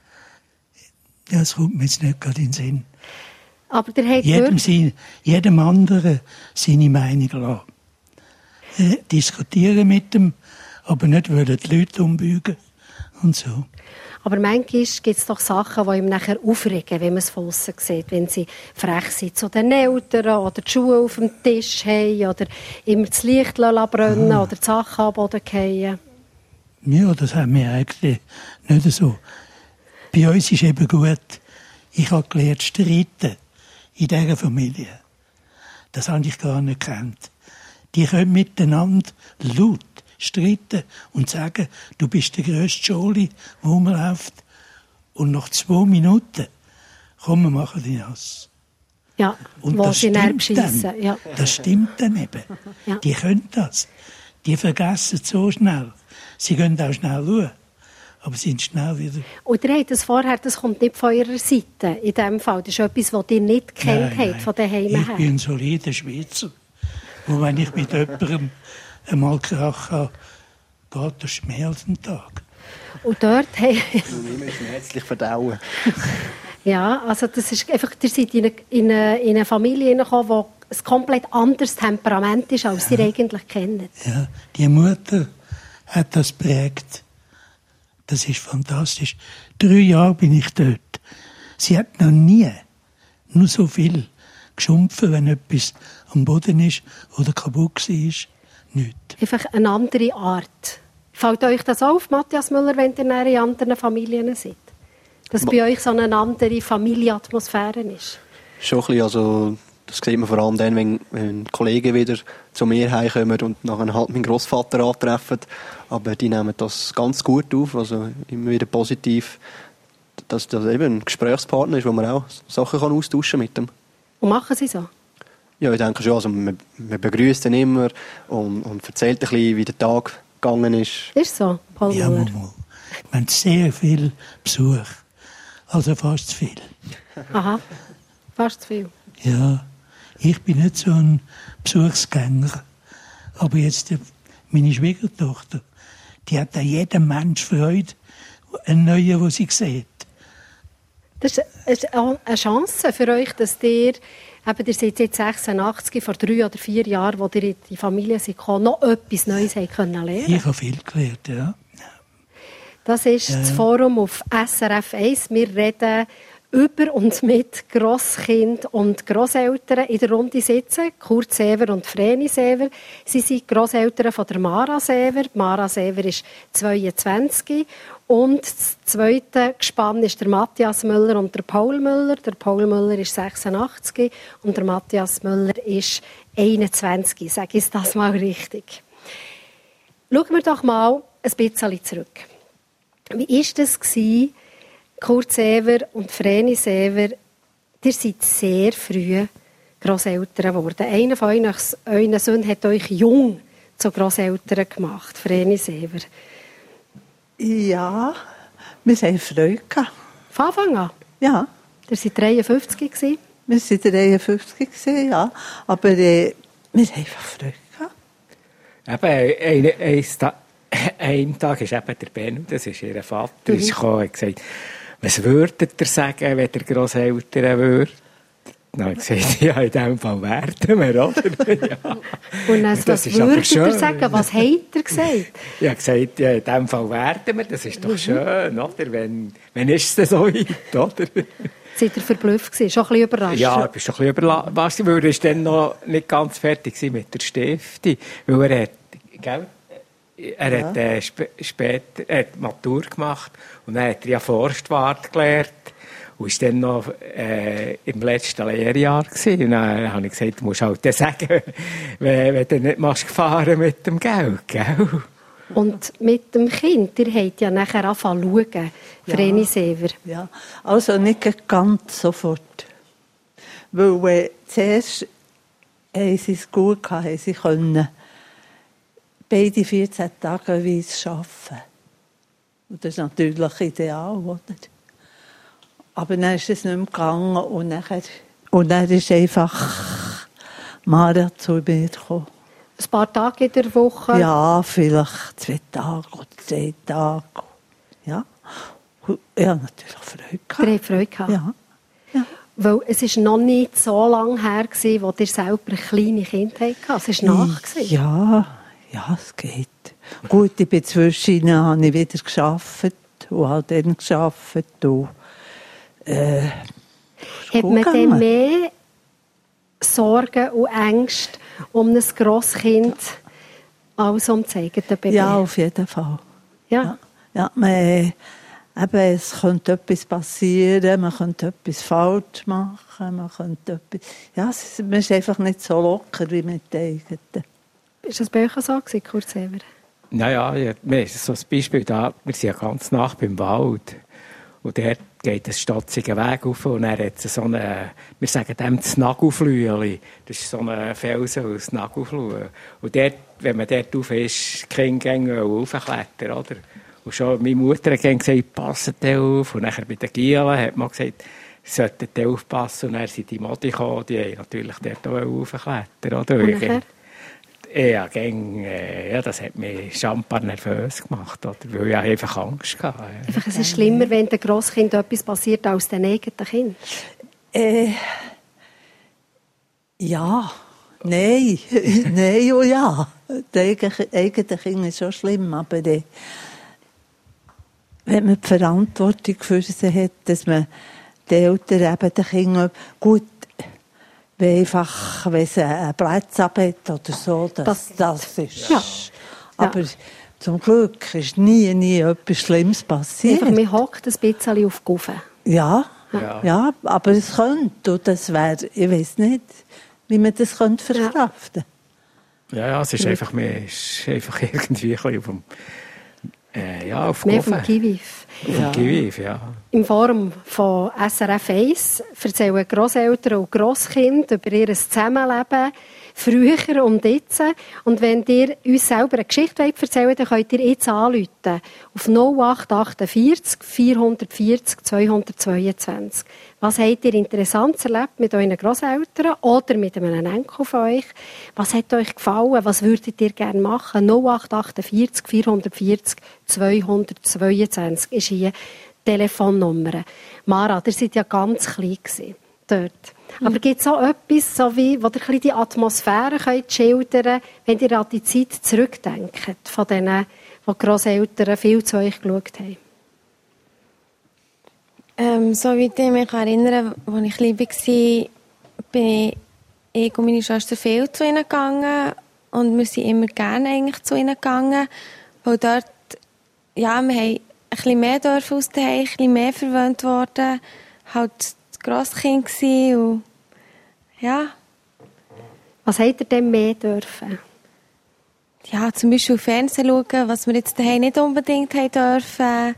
es kommt mir jetzt nicht gerade in den Sinn. Aber der hat jedem anderen seine Meinung lassen. Diskutieren mit dem, aber nicht wollen die Leute umbügen und so. Aber manchmal gibt es doch Sachen, die ihm nachher aufregen, wenn man es von aussen sieht. Wenn sie frech sind zu den Eltern oder die Schuhe auf dem Tisch haben oder immer das Licht brennen oder die Sachen am Boden fallen. Ja, das haben wir eigentlich nicht so. Bei uns ist eben gut, ich habe gelernt streiten in dieser Familie. Das habe ich gar nicht gekannt. Die können miteinander laut streiten und sagen, du bist der grösste Scholi, der rumläuft. Und nach 2 Minuten, komm, wir machen dich nass. Ja, und wo das sie dann stimmt beschissen. dann. Ja. Das stimmt dann eben. Ja. Die können das. Die vergessen so schnell. Sie gehen auch schnell schauen. Aber sie sind schnell wieder... Und ihr habt das vorher, das kommt nicht von eurer Seite in diesem Fall. Das ist etwas, das ihr nicht kennt habt von daheim her. Ich bin ein solider Schweizer. Und wenn ich mit jemandem einmal Krach habe, geht das mehr als einen Tag. Und dort haben... Und immer schmerzlich verdauen. Ja, also das ist einfach, ihr seid in eine Familie hineingekommen, wo ein komplett anderes Temperament ist, als ihr eigentlich kennt. Ja, die Mutter hat das prägt. Das ist fantastisch. 3 Jahre bin ich dort. Sie hat noch nie nur so viel geschumpft, wenn etwas am Boden ist oder kaputt war. Nicht. Einfach eine andere Art. Fällt euch das auf, Matthias Müller, wenn ihr in anderen Familien seid? Dass bei euch so eine andere Familienatmosphäre ist? Schon ein bisschen, also das sieht man vor allem dann, wenn Kollegen wieder zu mir heimkommen und nachher halt meinen Grossvater antreffen. Aber die nehmen das ganz gut auf, also immer wieder positiv, dass das eben ein Gesprächspartner ist, wo man auch Sachen kann austauschen mit dem. Und machen sie so? Ja, ich denke schon, also man begrüßt ihn immer und erzählt ein bisschen, wie der Tag gegangen ist. Ist so, Paul Ja, Müller? Mama. Wir haben sehr viel Besuch. Also fast zu viel. Aha, fast zu viel. Ja, ich bin nicht so ein Besuchsgänger. Aber jetzt meine Schwiegertochter, die hat an jedem Mensch Freude, einen neuen, den sie sieht. Das ist auch eine Chance für euch, dass ihr seid jetzt 86, vor 3 oder 4 Jahren, wo ihr in die Familie seid gekommen, noch etwas Neues lernen können. Ich habe viel gelernt, ja. Das ist das Forum auf SRF 1. Wir reden über und mit Grosskind und Grosseltern in der Runde sitzen. Kurt Sever und Vreni Sever. Sie sind Grosseltern von der Mara Sever. Mara Sever ist 22. Und das zweite Gespann ist der Matthias Müller und der Paul Müller. Der Paul Müller ist 86 und der Matthias Müller ist 21. Sage ich das mal richtig. Schauen wir doch mal ein bisschen zurück. Wie war das, Kurt Sever und Vreni Sever? Ihr seid sehr früh Grosseltern geworden. Einer von euren Söhnen hat euch jung zu Grosseltern gemacht, Vreni Sever. Ja, wir hatten Freude. Von Anfang an? Ja. Ihr seid 53 gewesen? Wir waren 53, ja. Aber wir haben einfach Freude gehabt. Einen Tag ist eben der Ben, das ist ihr Vater, ist gekommen und gesagt, was würdet ihr sagen, wenn ihr Grosseltern würdet? Dann habe ich gesagt, ja, in diesem Fall werden wir, oder? Ja. Und dann, was würdet ihr sagen? Was habt ihr gesagt? Ich habe gesagt, ja, in diesem Fall werden wir, das ist doch schön, oder? Wenn ist es denn so weit, oder? Seid ihr verblüfft gewesen? Schon ein bisschen überrascht? Ja, ich bin schon ein bisschen überrascht, weil er dann noch nicht ganz fertig war mit der Stiftung. Weil er hat, gell? Er hat später die Matur gemacht und dann hat er ja Forstwart gelernt und war dann noch im letzten Lehrjahr gewesen. Und dann habe ich gesagt, du musst halt sagen, wenn du nicht machst, gefahren mit dem Geld, gell? Und mit dem Kind, ihr habt ja nachher angefangen zu schauen, Vreni Sever. Ja, also nicht ganz sofort. Weil zuerst haben sie es gut gehabt, haben sie können beide 14 Tage arbeiten. Und das ist natürlich ideal, oder? Aber dann ist es nicht mehr gegangen und dann ist einfach Mara zu mir gekommen. Ein paar Tage in der Woche? Ja, vielleicht 2 Tage oder 3 Tage. Ja, ja, natürlich Freude gehabt. Ihr habt Freude gehabt? Ja. Ja. Weil es war noch nicht so lange her, als ihr selber kleine Kinder hattet. Es war nach. Ja, es geht. Gut, ich bin zwischen habe ich wieder gearbeitet und habe dann gearbeitet. Und, hat man dann mehr Sorgen und Ängste um ein Grosskind als um das eigene Baby? Ja, auf jeden Fall. Ja. Ja, es könnte etwas passieren, man könnte etwas falsch machen, man ist einfach nicht so locker wie mit den eigenen. Ist das bei euch so gewesen, Kurt Seever? Naja, wir so ein Beispiel da, wir sind ja ganz nah beim Wald. Und dort geht ein stotziger Weg rauf und dann hat es so eine, wir sagen dem das Nagelflügel. Das ist so ein Felsen aus Nagelflügel. Und dort, wenn man dort rauf ist, die Kinder gehen raufklettern, oder? Und schon meine Mutter hat gesagt, passet auf. Und nachher bei den Gielen hat man gesagt, sie sollten aufpassen. Und dann sind die Modi gekommen, die haben natürlich dort auch raufklettern, oder? Und ja, das hat mich schambar nervös gemacht, oder? Weil ich einfach Angst hatte. Einfach, es ist schlimmer, wenn den Grosskind etwas passiert als den eigenen Kind. Ja. Nein. Nein und ja. Die eigenen Kinder ist schon schlimm, aber wenn man die Verantwortung für sie hat, dass man die Eltern eben den Kindern gut, wenn sie einen Platz haben oder so, das ist. Ja. Aber zum Glück ist nie etwas Schlimmes passiert. Einfach, man hockt ein bisschen auf die Gufe. Ja, aber es könnte. Und das wäre, ich weiß nicht, wie man das könnte verkraften. Ja, es ist einfach, man ist einfach irgendwie ein bisschen auf mehr vom Kiwif. Vom Kiwif, ja. Im Forum von SRF 1 erzählen Grosseltern und Grosskinder über ihr Zusammenleben früher und jetzt. Und wenn ihr uns selber eine Geschichte erzählen wollt, dann könnt ihr jetzt anrufen auf 0848 440 222. Was habt ihr Interessantes erlebt mit euren Grosseltern oder mit einem Enkel von euch? Was hat euch gefallen? Was würdet ihr gerne machen? 0848 440 222 ist hier die Telefonnummer. Mara, ihr seid ja ganz klein gewesen, dort. Aber gibt es auch etwas, so wie, wo ihr ein bisschen die Atmosphäre schildern könnt, wenn ihr an die Zeit zurückdenkt, von denen, die Grosseltern viel zu euch geschaut haben? So wie ich mich erinnere, als ich klein war, bin ich und meine Schwester viel zu ihnen gegangen. Und wir sind immer gerne eigentlich zu ihnen gegangen. Weil dort, ja, wir haben ein bisschen mehr dürfen aus der Heim, ein bisschen mehr verwöhnt worden. Halt das Grosskind gsi und ja. Was habt ihr denn mehr dürfen? Ja, zum Beispiel Fernsehen schauen, was wir jetzt daheim nicht unbedingt haben dürfen.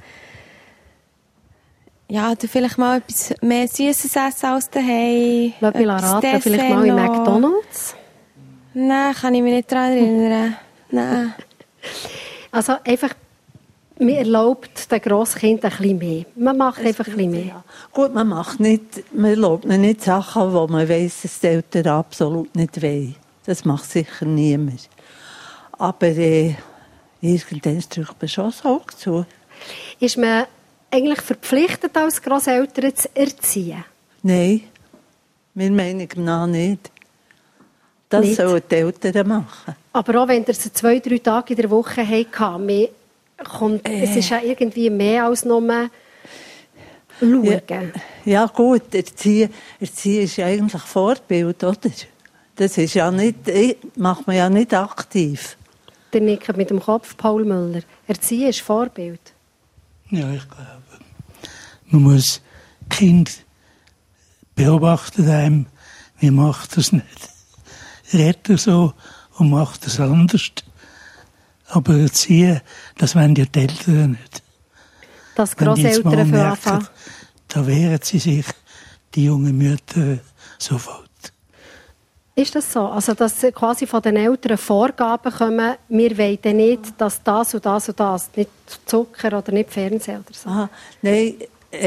Ja, oder vielleicht mal etwas mehr Süßes essen als daheim. Lass mich raten, vielleicht mal in McDonald's? Nein, kann ich mich nicht daran erinnern. Nein. Also einfach, man erlaubt den Grosskind ein bisschen mehr. Man macht einfach ein bisschen mehr. Ja. Gut, man erlaubt nicht Sachen, die man weiss, dass die Eltern absolut nicht wollen. Das macht sicher niemand. Aber irgendwann drückt man schon das Auge zu. Ist man eigentlich verpflichtet, als Grosseltern zu erziehen? Nein, wir meinen nach nicht. Das nicht. Sollen die Eltern machen. Aber auch wenn ihr sie 2-3 Tage in der Woche hattet, es ist ja irgendwie mehr als nur schauen. Ja gut, Erziehen ist ja eigentlich Vorbild, oder? Das ist ja nicht, macht man ja nicht aktiv. Der nickt mit dem Kopf, Paul Müller. Erziehen ist Vorbild. Ja, ich glaube. Man muss Kind beobachten einem, wie macht er es nicht. Redet er so und macht es anders. Aber erziehen, das wollen ja die Eltern nicht. Das Grosseltern für Anfang. Da wehren sie sich, die jungen Mütter, sofort. Ist das so? Also, dass quasi von den Eltern Vorgaben kommen, wir wollen nicht, dass das und das und das, nicht Zucker oder nicht Fernsehen oder so? Aha, nein,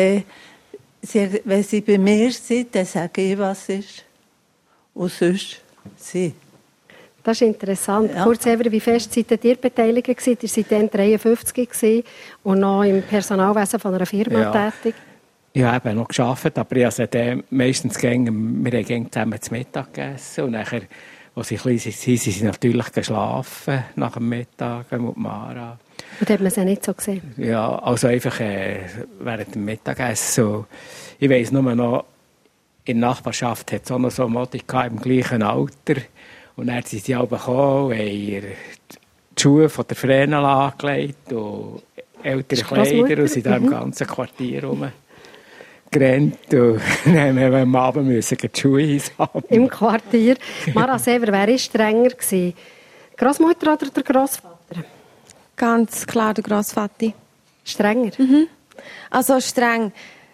wenn sie bei mir sind, dann sage ich, was ist. Und sonst sie. Das ist interessant. Ja. Kurt Seever, wie fest seid ihr beteiligt gewesen? Ihr seid dann 53 gewesen und noch im Personalwesen von einer Firma tätig. Ich habe eben noch gearbeitet, aber ich habe meistens wir haben zusammen zu Mittag gegessen. Und nachher, als sie klein waren, sind sie natürlich geschlafen nach dem Mittag mit Mara. Und hat man sie nicht so gesehen? Ja, also einfach während dem Mittagessen. So. Ich weiss nur noch, in der Nachbarschaft hat es auch noch so Modi im gleichen Alter. Und dann sind sie alle gekommen, haben die Schuhe von der Vrenel angelegt und ältere Kleider und sind da im ganzen Quartier rum. Gerannt und dann haben wir am Abend die Schuhe einsammeln. Im Quartier. Mara Seever, wer war strenger gewesen? Grossmutter oder der Grossvater? Ganz klar der Grossvater. Strenger? Also streng.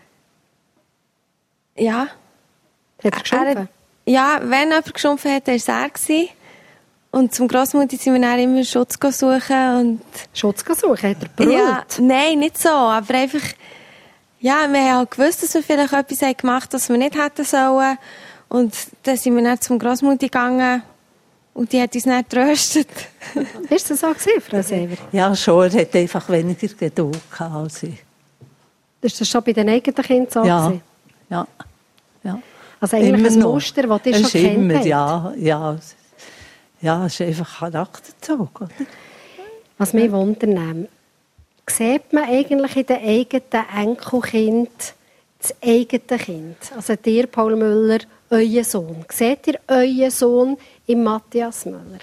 Ja. Hat er geschumpfen? Ja, wenn jemand geschumpfen hat, dann war es er. Und zum Grossmutter sind wir dann immer Schutz suchen. Und Schutz suchen? Hat er gebrüllt? Ja, nein, nicht so. Aber einfach, ja, wir haben halt gewusst, dass wir vielleicht etwas gemacht haben, das wir nicht hätten sollen. Und dann sind wir dann zum Grossmutter gegangen und die hat uns dann getröstet. Ist das so gewesen, Frau Sever? Ja, schon. Er hat einfach weniger Geduld gehabt als ich. Ist das schon bei den eigenen Kindern so gewesen? Ja. Also eigentlich Immer ein noch. Muster, das ihr Es schon ist kennt immer, habt. Ja, es ist einfach Charakterzug, oder? Was mich wundert, sieht man eigentlich in den eigenen Enkelkind das eigene Kind? Also dir, Paul Müller, euer Sohn. Seht ihr euren Sohn im Matthias Müller?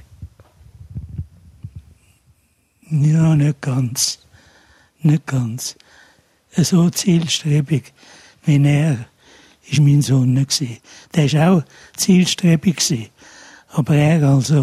Ja, nicht ganz. Nicht ganz. So zielstrebig wie er war mein Sohn nicht. Der war auch zielstrebig. Aber er also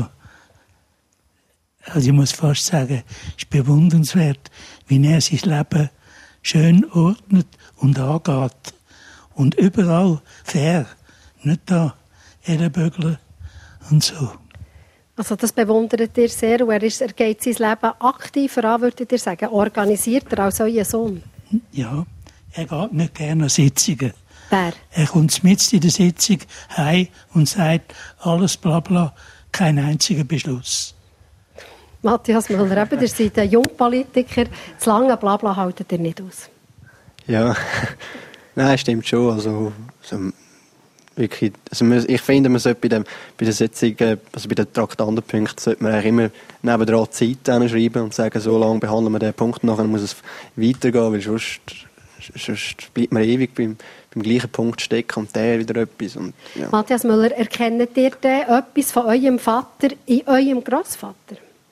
ich muss fast sagen, ist bewundernswert, wie er sein Leben schön ordnet und angeht. Und überall fair. Nicht da Ellenbögeln und so. Also das bewundert ihr sehr und er geht sein Leben aktiv voran, würdet ihr sagen. Organisiert er als euer Sohn? Ja, er geht nicht gerne an Sitzungen. Wer? Er kommt mitten in der Sitzung heim und sagt, alles bla bla, kein einziger Beschluss. Matthias Müller, eben, ihr seid ein Jungpolitiker, das lange Blabla haltet ihr nicht aus. Ja, nein, stimmt schon. Also wirklich, ich finde, man sollte bei den Sitzungen, also bei den Traktandenpunkten, sollte man eigentlich immer nebendran die Zeit hinschreiben und sagen, so lange behandeln wir den Punkt, nachher muss es weitergehen, weil sonst bleibt man ewig beim gleichen Punkt stecken und der wieder etwas. Und, ja. Matthias Müller, erkennt ihr denn etwas von eurem Vater in eurem Grossvater?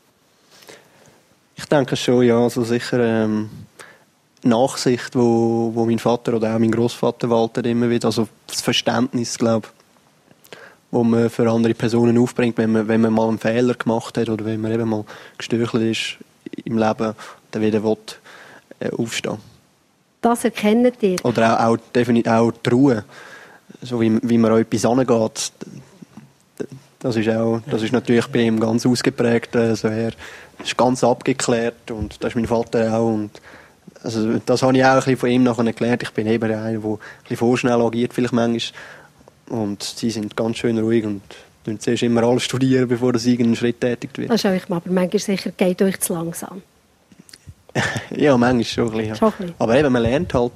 Ich denke schon, ja. Also sicher Nachsicht, wo mein Vater oder auch mein Grossvater waltet immer wieder. Also das Verständnis, glaube ich, wo man für andere Personen aufbringt, wenn man mal einen Fehler gemacht hat oder wenn man eben mal gestürchelt ist im Leben, dann wieder aufstehen. Das erkennt ihr? Oder auch definitiv auch die Ruhe. So wie man an etwas angeht. Das ist natürlich bei ihm ganz ausgeprägt. Also er ist ganz abgeklärt und das ist mein Vater auch. Und also das habe ich auch ein bisschen von ihm nachher gelernt. Ich bin eben einer, der ein bisschen vorschnell agiert, vielleicht manchmal. Und sie sind ganz schön ruhig und zuerst immer alles studieren, bevor sie irgendeinen Schritt tätigt wird. Das ist euch mal, aber manchmal sicher geht euch zu langsam. Ja, manchmal schon ein bisschen. Ja. Aber eben, man lernt halt.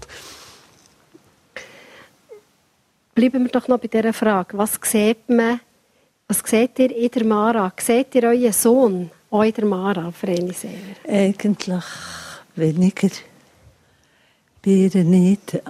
Bleiben wir doch noch bei dieser Frage. Was seht ihr in der Mara? Seht ihr euren Sohn auch in der Mara, Vreni Sever? Eigentlich weniger. Bei ihr nicht.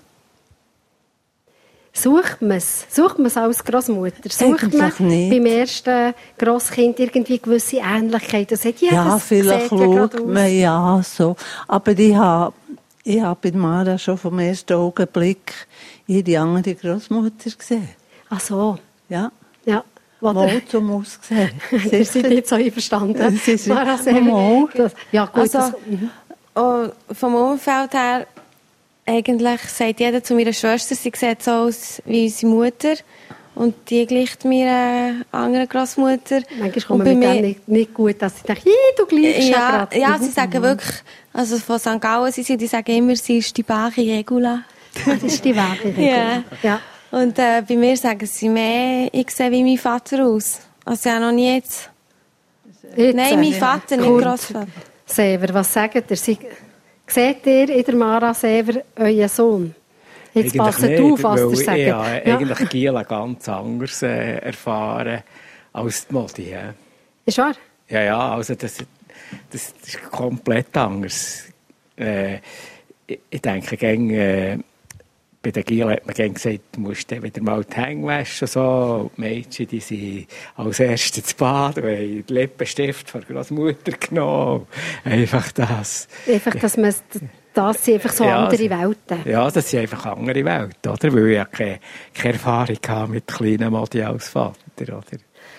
Sucht man es als Grossmutter? Sucht man beim ersten Grosskind irgendwie gewisse Ähnlichkeiten? Ja, vielleicht schaut man ja so. Aber ich habe bei Mara schon vom ersten Augenblick ihre andere Grossmutter gesehen. Ach so. Ja. Ja. Mal zum Aussehen. Sie sind nicht so einverstanden. Mara Sever. Ja, gut. Also, vom Umfeld her, eigentlich sagt jeder zu meiner Schwester, sie sieht so aus wie unsere Mutter. Und die gleicht mir einer anderen Grossmutter. Manchmal kommt man mit denen nicht gut, dass sie denken, du gleichst ja gerade. Ja, sie sagen wirklich, also von St. Gallen, die sagen immer, sie ist die Bachi Regula. Das ist die Bachi Regula. Ja. Und bei mir sagen sie mehr, ich sehe wie mein Vater aus. Also ja, noch nie jetzt. Nein, mein Vater, nicht Grossvater. Sever, was sagt ihr? Seht ihr in der Mara Sever euren Sohn? Jetzt passt auf, was ihr sagt. Ich habe eigentlich Giela ganz anders erfahren als die Modi. Ja. Ist wahr? Ja, also das ist komplett anders. Ich denke, bei der Giela hat man gesagt, du musst dann wieder mal die Hänge waschen. So. Die Mädchen die sind als Erstes ins Bad und haben den Lippenstift von der Großmutter genommen. Einfach das. Einfach, dass man das sind einfach so andere Welten. Ja, das sind einfach andere Welten, oder? Weil ich keine Erfahrung hatte mit kleinen Modi als Vater, oder?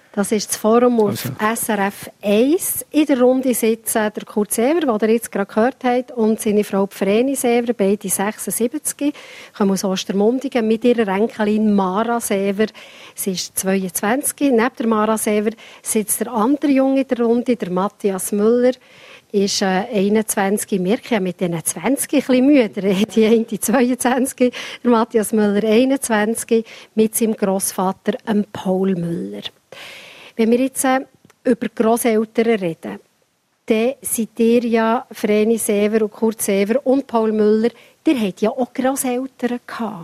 Das ist das Forum auf SRF 1. In der Runde sitzen der Kurt Sever, den ihr jetzt gerade gehört habt, und seine Frau Vreni Sever, beide 76, kommen aus Ostermundigen, mit ihrer Enkelin Mara Sever. Sie ist 22. Neben der Mara Sever sitzt der andere Junge in der Runde, der Matthias Müller, ist 21. Ich merke ja mit diesen 20 ein bisschen müde. Die eine 22, der Matthias Müller 21, mit seinem Grossvater Paul Müller. Wenn wir jetzt über Grosseltern reden, dann seid ihr ja, Vreni Sever und Kurt Sever und Paul Müller, ihr habt ja auch Grosseltern gehabt.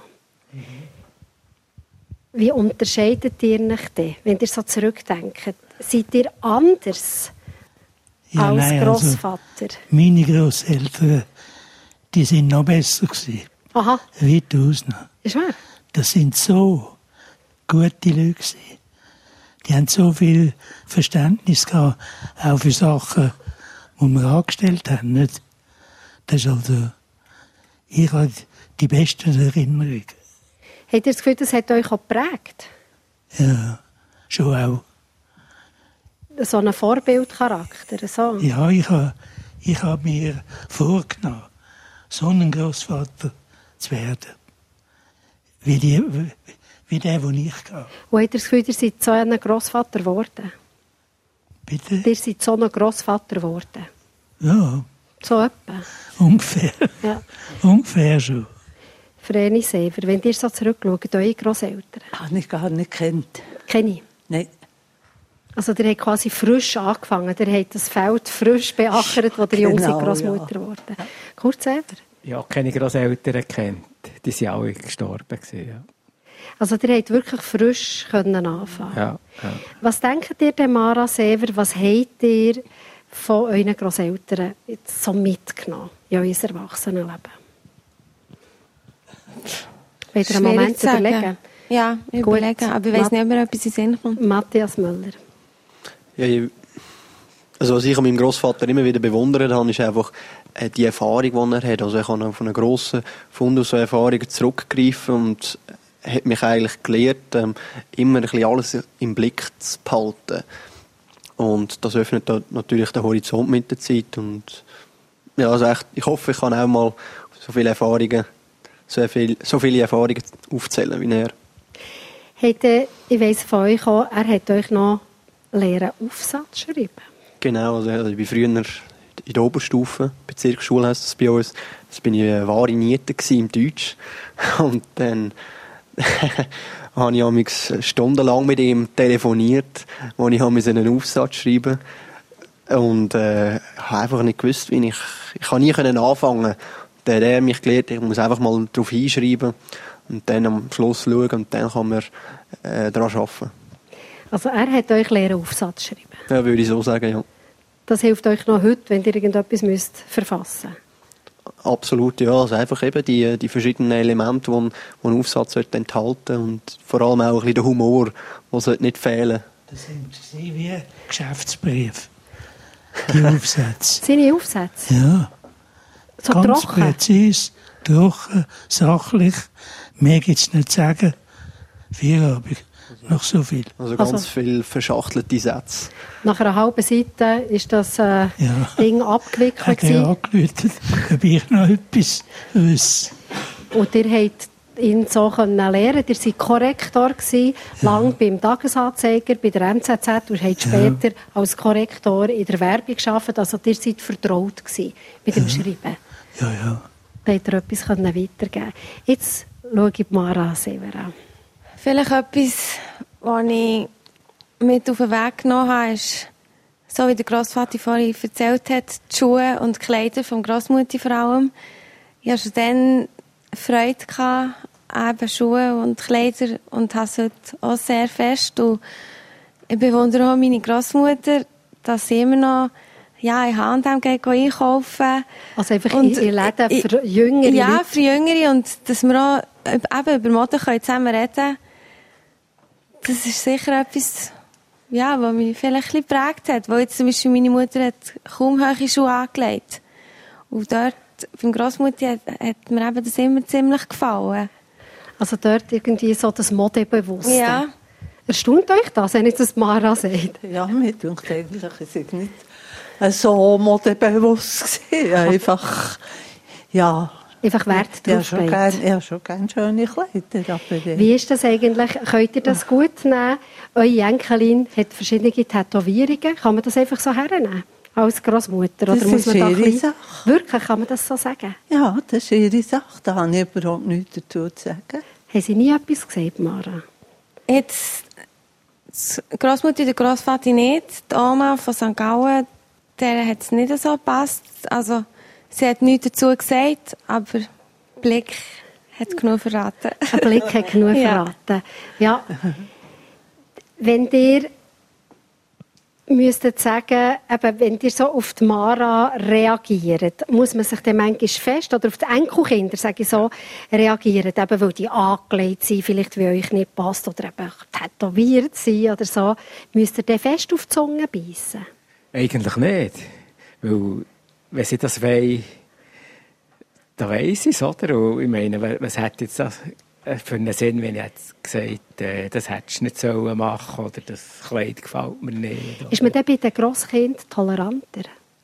Wie unterscheidet ihr euch denn, wenn ihr so zurückdenkt? Seid ihr anders als Grossvater? Also, meine Grosseltern, die sind noch besser gewesen. Aha. Weitaus noch. Ist wahr? Das sind so gute Leute gewesen. Die haben so viel Verständnis gehabt, auch für Sachen, die wir angestellt haben. Nicht? Das ist also, ich habe die besten Erinnerungen. Habt ihr das Gefühl, das hat euch auch geprägt? Ja, schon auch. So einen Vorbildcharakter? So. Ja, ich habe mir vorgenommen, so ein Grossvater zu werden. Wie der, den ich gehe. Und habt ihr das Gefühl, ihr seid so ein Grossvater geworden? Bitte? Ihr seid so ein Grossvater geworden? Ja. So etwa? Ungefähr. Ja. Ungefähr schon. Vreni Sever, wenn ihr so zurückschaut, eure Grosseltern? Habe ich gar nicht gekannt. Kenne ich? Nein. Also ihr habt quasi frisch angefangen, ihr habt das Feld frisch beachert, wo ihr jung seid, Grossmutter geworden. Ja. Kurt Sever? Ja, keine Grosseltern kennt. Die sind alle gestorben. Ja. Also ihr habt wirklich frisch anfangen. Ja. Was denkt ihr denn, Mara Sever, was habt ihr von euren Grosseltern jetzt so mitgenommen in euer Erwachsenenleben? Wollt ihr einen Moment überlegen? Ja, überlegen, aber ich weiss nicht, ob mir etwas in den Sinn kommt. Matthias Müller. Ja, also was ich an meinem Grossvater immer wieder bewundert habe, ist einfach die Erfahrung, die er hat. Also ich kann auf einen grossen Fund aus so Erfahrungen zurückgreifen und hat mich eigentlich gelehrt, immer ein bisschen alles im Blick zu behalten. Und das öffnet natürlich den Horizont mit der Zeit. Und ja, also echt, ich hoffe, ich kann auch mal so viele Erfahrungen aufzählen wie er. Ich weiss von euch auch, er hat euch noch Lehren Aufsatz schreiben. Genau, also ich war früher in der Oberstufe, Bezirksschule heisst das bei uns. Das bin ich eine wahre Niete im Deutsch. Und dann habe ich amigs stundenlang mit ihm telefoniert, wo ich einen Aufsatz schreiben musste. Und habe einfach nicht gewusst, wie ich kann nie anfangen. Der mich gelehrt, ich muss einfach mal darauf hinschreiben und dann am Schluss schauen und dann kann man daran arbeiten. Also er hat euch Lehren Aufsatz schreiben? Ja, würde ich so sagen, ja. Das hilft euch noch heute, wenn ihr irgendetwas verfassen müsst? Absolut, ja. Also einfach eben die verschiedenen Elemente, die ein Aufsatz enthalten und vor allem auch ein bisschen der Humor, der nicht fehlen. Das sind wie Geschäftsbrief. Die Aufsätze. Seine Aufsätze? Ja. So ganz trocken? Präzise, trocken, sachlich. Mehr gibt es nicht zu sagen. Feierabend. Noch so viel. Also ganz viel verschachtelte Sätze. Nach einer halben Seite ist das Ding abgewickelt. Hat er angerufen, ob ich noch etwas wüsste. Und ihr habt ihn so lernen. Ihr seid Korrektor gewesen, lang beim Tagesanzeiger, bei der NZZ und habt später als Korrektor in der Werbung gearbeitet. Also ihr seid vertraut gewesen mit dem Schreiben. Ja, ja. Da habt ihr etwas weitergeben. Jetzt schaue ich Mara Sever an. Vielleicht etwas, was ich mit auf den Weg genommen habe, ist, so wie der Grossvater vorhin erzählt hat, die Schuhe und die Kleider vom Grossmutter vor allem. Ich hatte schon dann Freude gehabt, eben Schuhe und Kleider und habe es heute auch sehr fest. Und ich bewundere auch meine Grossmutter, dass sie immer noch in H&M einkaufen. Also einfach in Läden für Jüngere Ja, Leute. für Jüngere und dass wir auch eben über Mode zusammen reden können. Das ist sicher etwas, was mich vielleicht ein bisschen geprägt hat. Weil jetzt zum Beispiel meine Mutter hat kaum hohe Schuhe angelegt. Und dort, beim Grossmutter, hat mir eben das immer ziemlich gefallen. Also dort irgendwie so das Modebewusstsein. Ja. Erstaunt euch das, wenn jetzt das Mara sagt? Ja, mir denkt eigentlich, es ist nicht so modebewusst gewesen. Einfach, ja. Einfach Wert drauf gelegt. Ja, schon gerne schöne Kleider. Aber, Wie ist das eigentlich? Könnt ihr das gut nehmen? Eure Enkelin hat verschiedene Tätowierungen. Kann man das einfach so hernehmen? Als Grossmutter? Das ist ihre Sache. Wirklich, kann man das so sagen? Ja, das ist ihre Sache. Da habe ich überhaupt nichts dazu zu sagen. Haben Sie nie etwas gesagt, Mara? Jetzt, die Grossmutter und der Grossvater nicht. Die Oma von St. Gallen, der hat es nicht so gepasst. Also, sie hat nichts dazu gesagt, aber der Blick hat genug verraten. Ein Blick hat genug verraten. Ja. Wenn ihr müsstet sagen, eben, wenn ihr so auf die Mara reagiert, muss man sich dann manchmal fest, oder auf die Enkelkinder, sage ich so, reagieren, eben weil die angelegt sind, vielleicht weil euch nicht passt, oder eben tätowiert sind oder so, müsst ihr dann fest auf die Zunge beißen? Eigentlich nicht. Weil, wenn sie das wollen, dann weiss ich es, oder? Und ich meine, was hat jetzt das für einen Sinn, wenn ich jetzt gesagt das hättest du nicht sollen machen oder das Kleid gefällt mir nicht? Oder? Ist man dann bei den Grosskindern toleranter?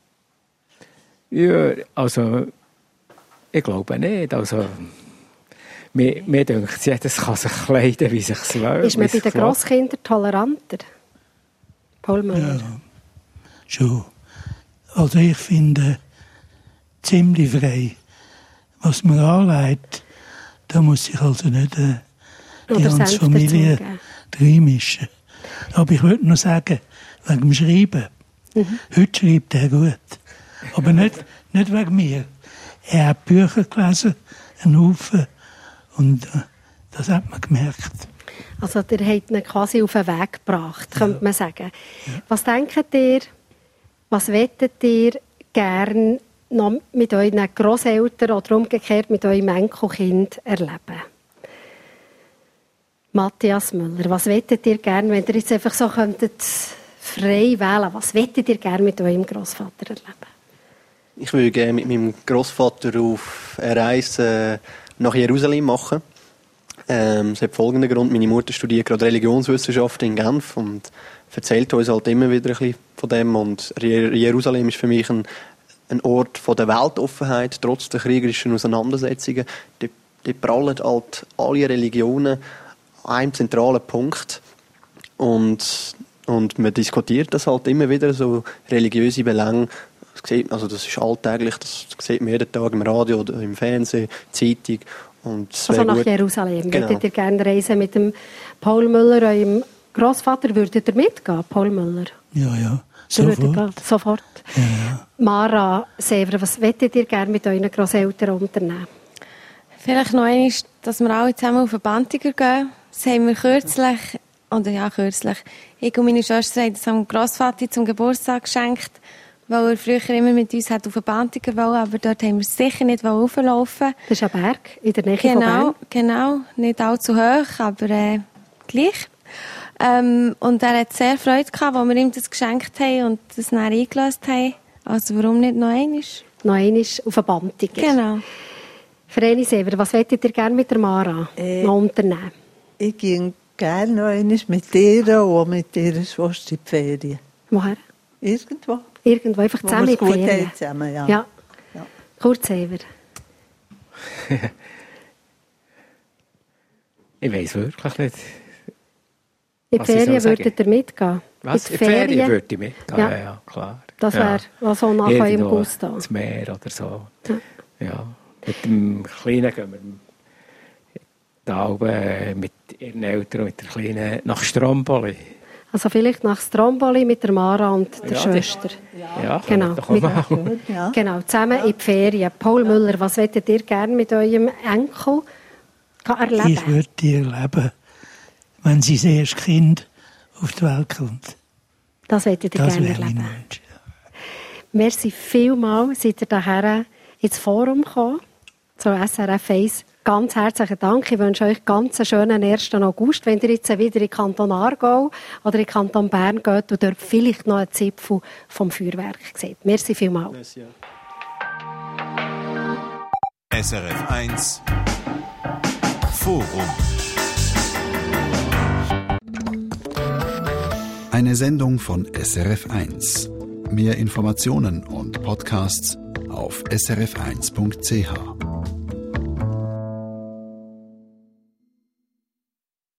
Ja, also ich glaube nicht. Also, mir denkt, jedes kann sich kleiden, wie sich es will. Ist man bei den Grosskindern toleranter? Paul Müller? Ja, schon. Also ich finde ziemlich frei. Was man anlegt, da muss sich also nicht die ganze Familie reinmischen. Aber ich würde noch sagen, wegen dem Schreiben. Heute schreibt er gut. Aber nicht wegen mir. Er hat Bücher gelesen, einen Haufen. Und das hat man gemerkt. Also der hat ihn quasi auf den Weg gebracht, könnte man sagen. Ja. Was denkt ihr, was wettet ihr gern noch mit euren Grosseltern oder umgekehrt mit eurem Enkelkind erleben? Matthias Müller, was wettet ihr gern, wenn ihr jetzt einfach so könntet frei wählen, was wettet ihr gern mit eurem Grossvater erleben? Ich würde gerne mit meinem Grossvater auf eine Reise nach Jerusalem machen. Es hat folgenden Grund. Meine Mutter studiert gerade Religionswissenschaften in Genf und erzählt uns halt immer wieder ein bisschen von dem. Und Jerusalem ist für mich ein Ort von der Weltoffenheit, trotz der kriegerischen Auseinandersetzungen. Dort prallen halt alle Religionen an einem zentralen Punkt. Und man diskutiert das halt immer wieder, so religiöse Belange. Also das ist alltäglich, das sieht man jeden Tag im Radio oder im Fernsehen, Zeitung. Und also nach Jerusalem. Genau. Würdet ihr gerne reisen mit dem Paul Müller, eurem Grossvater? Würdet ihr mitgehen, Paul Müller? Ja. Sofort. Ja. Mara Sever, was möchtet ihr gerne mit euren Grosseltern unternehmen? Vielleicht noch einmal, dass wir alle zusammen auf den Bantiger gehen. Das haben wir kürzlich. Ich und meine Schwester haben das am Grossvater zum Geburtstag geschenkt, weil er früher immer mit uns auf den Bantiger wollte, aber dort haben wir sicher nicht rauflaufen. Das ist ein Berg in der Nähe von Bern. Genau, nicht allzu hoch, aber gleich. Und er hat sehr Freude gehabt, als wir ihm das geschenkt haben und das dann eingelöst haben. Also warum nicht noch einmal? Noch einmal auf den Bantiger. Genau. Vreni Sever, was möchtet ihr gerne mit der Mara noch unternehmen? Ich gehe gerne noch einmal mit ihr und mit ihrer Schwester in die Ferien. Woher? Irgendwo. Irgendwo, einfach zusammen in die Ferien? Zusammen, ja. Kurt Sever. Ich weiss wirklich nicht. In die Ferien würdet ihr mitgehen? Was? In die Ferien würde ich mitgehen, ja klar. Das wäre so nach eurem Gusto. Das Meer oder so. Ja. Mit dem Kleinen gehen wir da oben mit ihren Eltern und mit der Kleinen nach Stromboli. Also vielleicht nach Stromboli mit der Mara und der Schwester. Ja, genau. Genau, zusammen in die Ferien. Paul Müller, was möchtet ihr gerne mit eurem Enkel erleben? Ich würde die erleben, wenn sie das erste Kind auf die Welt kommt. Das möchtet ihr gerne erleben. Merci vielmals, seid ihr hierher ins Forum gekommen, zu SRF 1. Ganz herzlichen Dank. Ich wünsche euch ganz einen schönen 1. August, wenn ihr jetzt wieder in den Kanton Aargau oder in den Kanton Bern geht und dort vielleicht noch einen Zipfel vom Feuerwerk seht. Merci vielmals. Merci. SRF 1 Forum. Eine Sendung von SRF1. Mehr Informationen und Podcasts auf srf1.ch.